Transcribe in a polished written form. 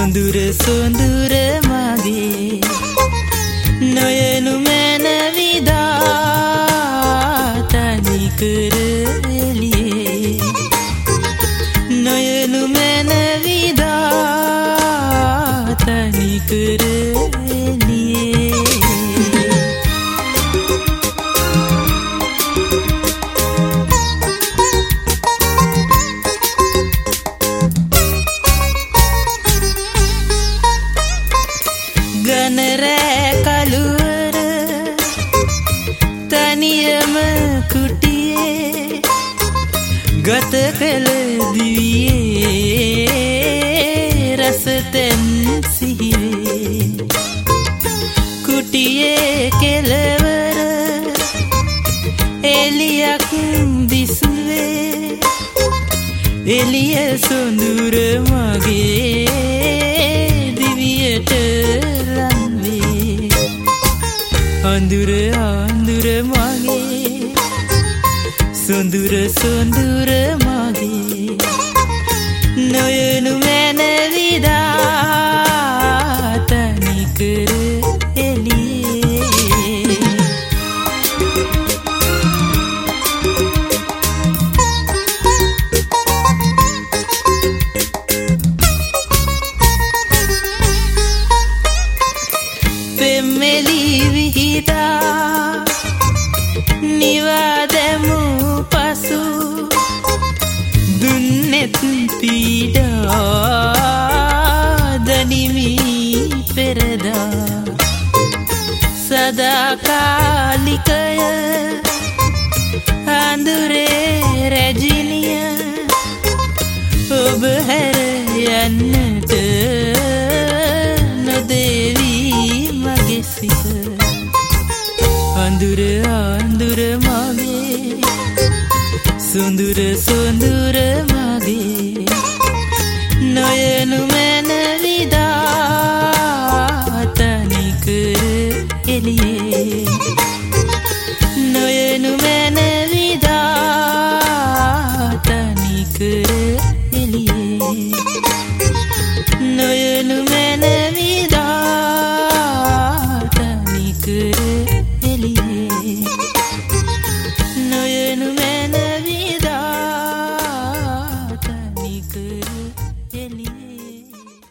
සොඳුර සොඳුර මගේ නොයනු මැනවිදා තනිකර එළියේ නොයනු මැනවිදා තනිකර එළියේ ගනරෑ කළුවර තනියම කුටියේ ගත කළ දිවියේ රසතැන් සිහිවේ කුටියේ කෙළවර එළියක් දිස්වේ එළිය සොඳුර මගේ දිවියට අඳුර අඳුර මගේ සොඳුර සොඳුර මගේ නොයනු මැනවිදා තනිකර එළියේ පෙම්මෙලි විහිදා නිවා දැමු පසු දුන්නෙත් පීඩා දනිමි පෙරදා සදාකාලිකය අඳුරේ රැජිනිය ඔබ හැර යන්නට නොදේවී මගේ සිත අඳුර අඳුර මගේ සොඳුර සොඳුර මගේ නොයනු මැනවිදා තනිකර එළියේ නොයනු මැනවිදා තනිකර එළියේ නොයනු මැනවිදා තනිකර එළියේ නොයනු මැනවිදා තනිකර එළියේ